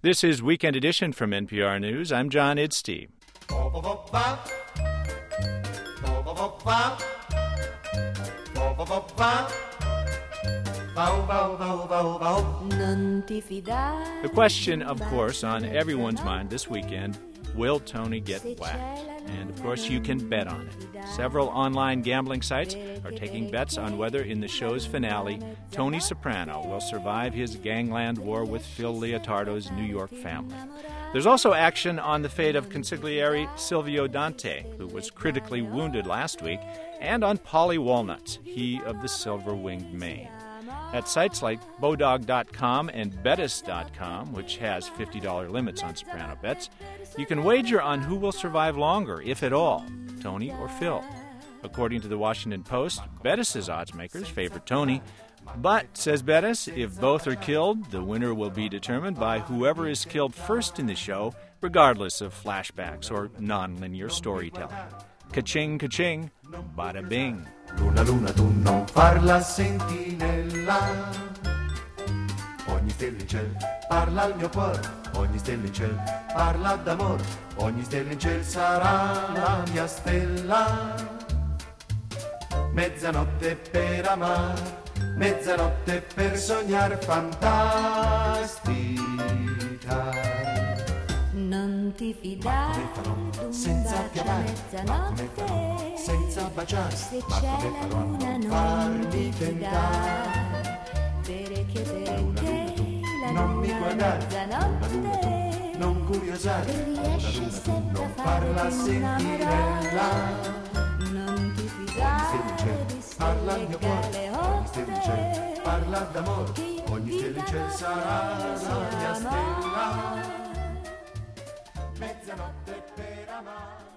This is Weekend Edition from NPR News. I'm John Idstey. The question, of course, on everyone's mind this weekend, will Tony get whacked? And, of course, you can bet on it. Several online gambling sites are taking bets on whether, in the show's finale, Tony Soprano will survive his gangland war with Phil Leotardo's New York family. There's also action on the fate of consigliere Silvio Dante, who was critically wounded last week, and on Paulie Walnuts, he of the silver-winged mane. At sites like Bodog.com and Bettis.com, which has $50 limits on Soprano bets, you can wager on who will survive longer, if at all, Tony or Phil. According to the Washington Post, Bettis' oddsmakers favor Tony, but, says Bettis, if both are killed, the winner will be determined by whoever is killed first in the show, regardless of flashbacks or non-linear storytelling. Ka-ching, ka-ching, bada bing. Luna, luna, tu non farla sentinella. Ogni stella in ciel parla al mio cuore. Ogni stella in ciel parla d'amore. Ogni stella in ciel sarà la mia stella. Mezzanotte per amar, mezzanotte per sognar fantastica. Non ti fidare senza chiamare, ma come farò senza baciare, se ma c'è come la farò a luna non non farmi ti tentare? Perché la non mi luna guardare, mezzanotte non curiosare, riesci tu sempre non a farla farmi sentinella. non ti Ogni fidare stella in di ciel parla al mio cuore, stelle ogni stella in ciel parla d'amore, che ogni stella in ciel sarà la mia stella. Mezzanotte per amare.